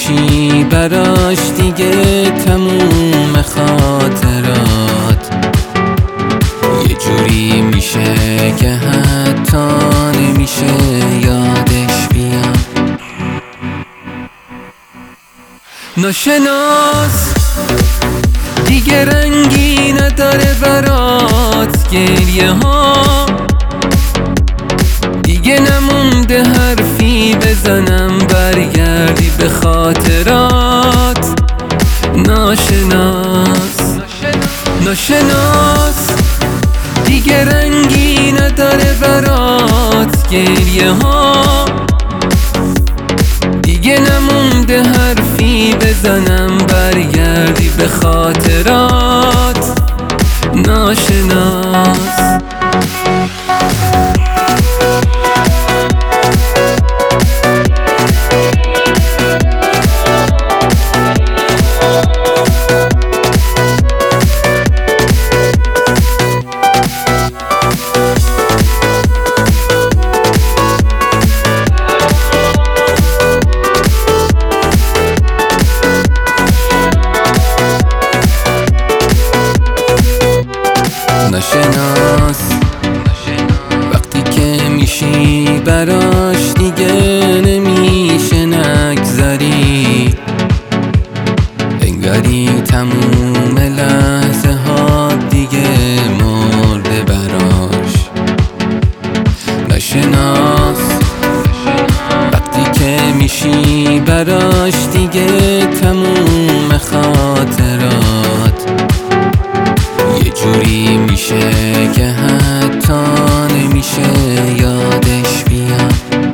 میشی براش دیگه تموم خاطرات یه جوری میشه که حتی نمیشه یادش بیاد. ناشناس دیگه رنگی نداره برات گریه ها، دیگه نمونده حرفی بزنم برگردی به خاطرات. ناشناس دیگه رنگی نداره برات گریه ها، دیگه نمونده حرفی بزنم برگردی به خاطرات. ناشناس وقتی که میشی براش دیگه نمیشه نگذری، انگاری تموم لحظه ها دیگه مرده براش. ناشناس وقتی که میشی براش دیگه تموم خاطرات یه جوری میشه که حتی نمیشه یادش بیاد.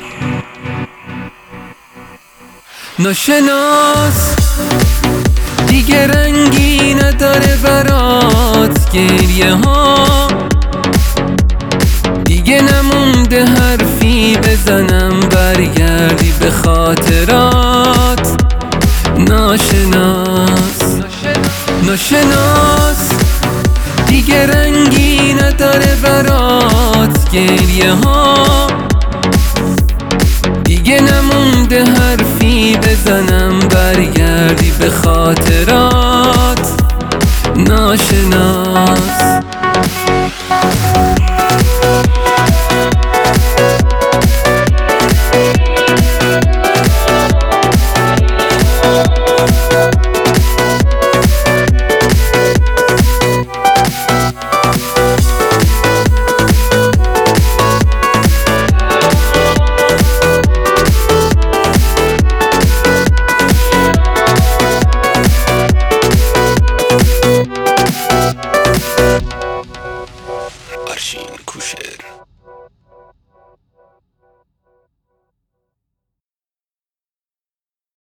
ناشناس دیگه رنگی نداره برات گریه ها، دیگه نمونده حرفی بزنم برگردی به خاطرات. ناشناس دیگه رنگی نداره برات گریه ها، دیگه نمونده حرفی بزنم برگردی به خاطرات. ناشناس